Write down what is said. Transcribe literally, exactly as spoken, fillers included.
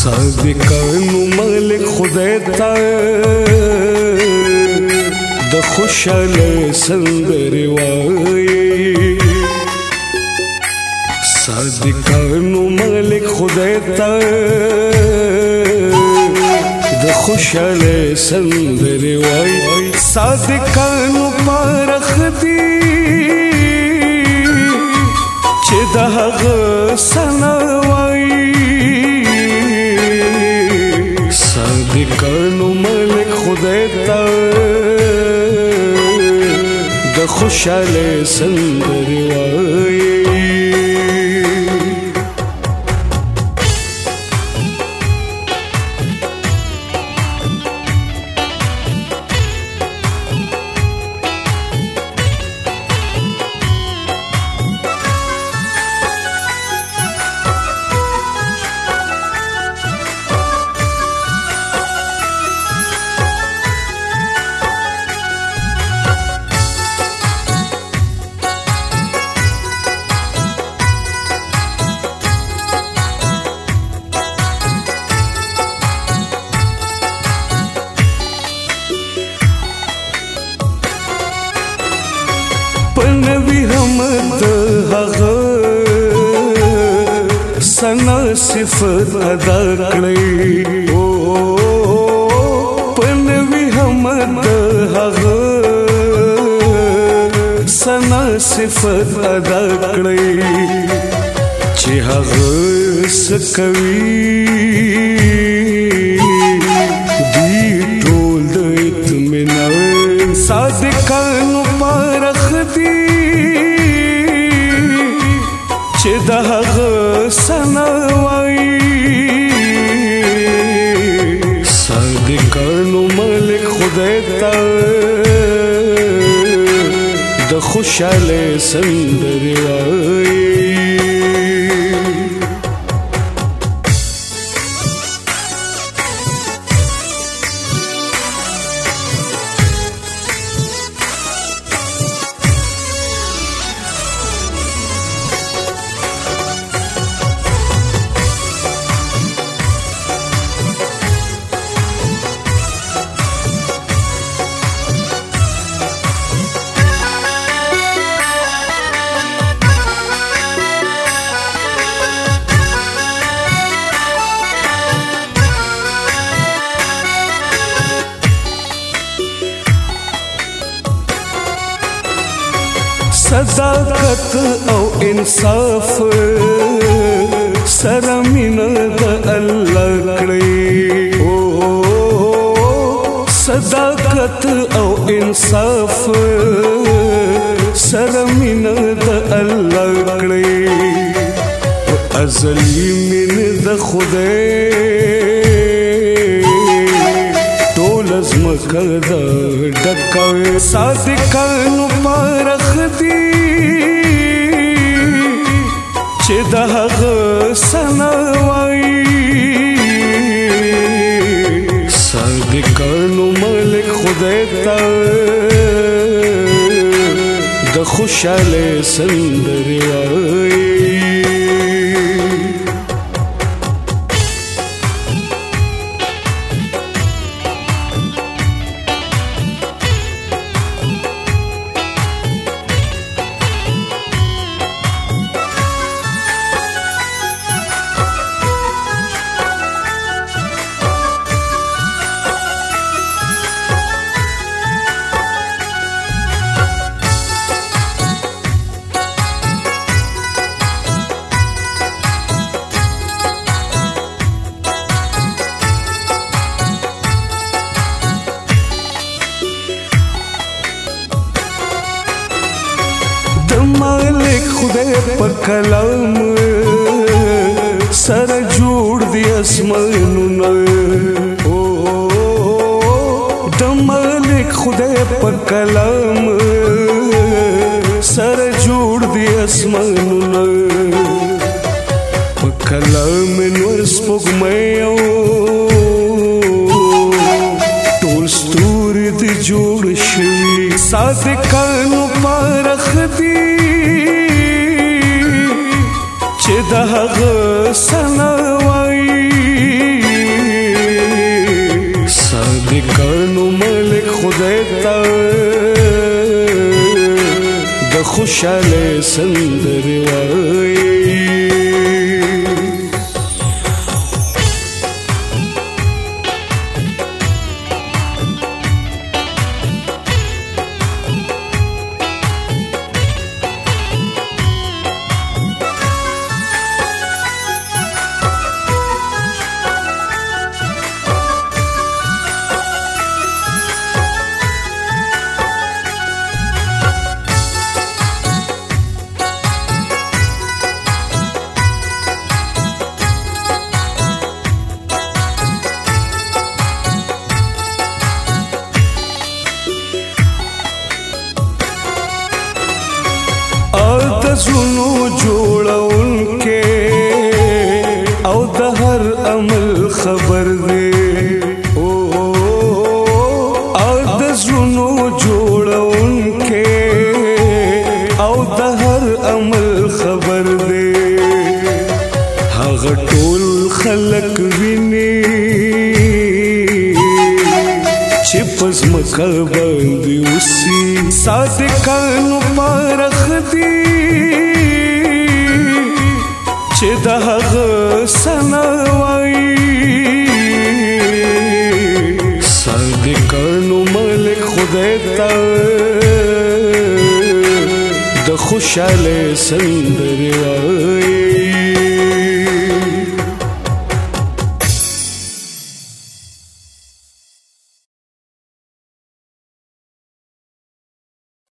صادقانو مالک خدای ته د خوشاله سندرې وایي صادقانو مالک خدای ته د خوشاله سندرې وایي صادقانو پرخ دي چې د هغه ثنا وایي صادقانو مالک خدای ته د خوشاله سندرې وایي پنوی حمد هغه سنا صفت ادا کړی او پنوی حمد هغه سنا صفت ادا کړی چې هغه سکوي دی ټول د اطمینان صادقانو پرخ دي چې د هغه ثنا وایي صادقانو مالک خدای ته د خوشاله سندرې وایي صداقت او انصاف سره مینه د الله کړی او صداقت او انصاف سره مینه د الله کړی ازلی مینه د خدای ټول ازمکه د ډکه صادقانو پرخ دي چې د هغه ثنا وایي صادقانو مالک خدای ته د خوشاله سندرې وایي مالک خدای په کلام سره جوړ دی اسمانونه او د مالک خدای په کلام سره جوړ دی اسمانونه په کلام نور سپوږمۍ او ټول ستوري دي جوړ شوي صادقانو پرخ دي چې د هغه ثنا وایي خوشاله سندرې وایي زونو جوړونکې او د هر عمل خبر دی او د زونو جوړونکې او د هر عمل خبر دی هغه ټول خلق ویني چې پس مکه باندې اوسي صادقانو پرخ دي چې د هغه ثنا وایي صادقانو ملک خدای ته د خوشاله سندرې وایي